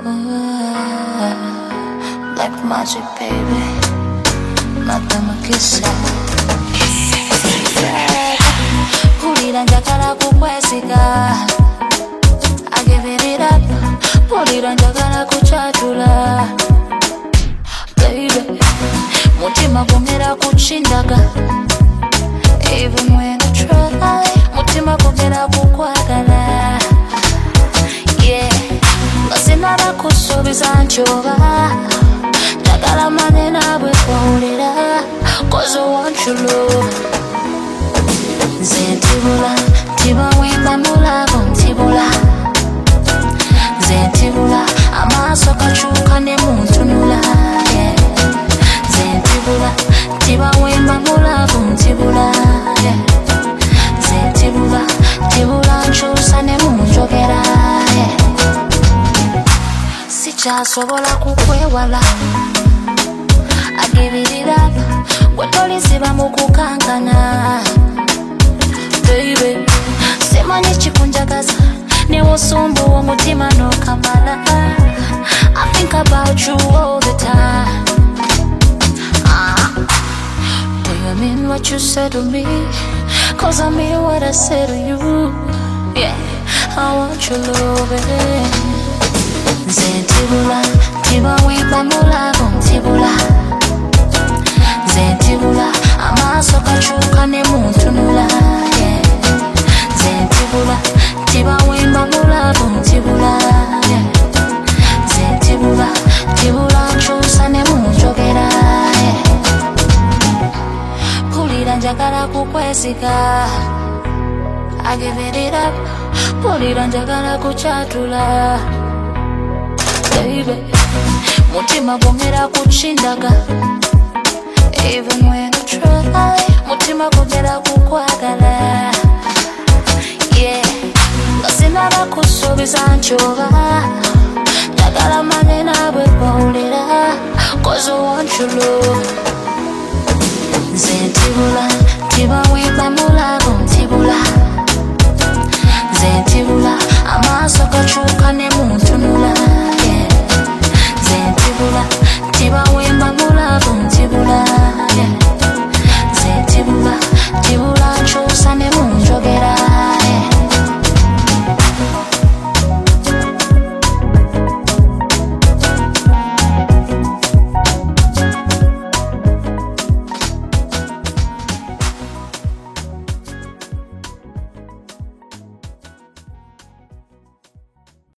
Like magic, baby. Matamakisa. Pulira njagala kukwesiga. I give it up. Pulira njagala kuchatula. Baby, mutima gongera kuchindaga. Even when I try, mutima gongera kukwagala. Yeah, ngasinara kusubiza nchoba. Njagala mane nawe kwawulira, 'cause I want your love. Nze ntibula, tiba wemba mulabo ntibula. Nze ntibula, amaaso kakyuka ne muntunula. Yeah. Nze ntibula, tiba wemba mulabo ntibula. Yeah. Nze ntibula, tibula nkyusa ne munjogera. Yeah. Sikyasobola kukwewala. I give it up. Wetolisiba mukukankana. Baby, simanyi chikunjagaza. Newosumbu omutima n'okamala. I think about you all the time. Do you mean what you said to me? 'Cause I mean what I said to you. Yeah, I want your love. Nze ntibula, tiba wemba mulabo ntibula. Nze ntibula, amaaso kakyuka ne muntunula. Yeah. Nze ntibula, tiba wemba mulabo ntibula. Yeah. Nze ntibula, tibula nkyusa ne munjogera. Yeah. Pulira njagala kukwesiga. I give it up. Pulira njagala kuchatula. Baby, mutima gongera kuchindaga. Even when I try, mutima gongera kukwagala. Yeah, ngasinara kusubiza nchoba. Njagala mane nawe kwawulira, 'cause I want your love. Nze ntibula, tiba wemba mulabo ntibula. Nze ntibula, amaaso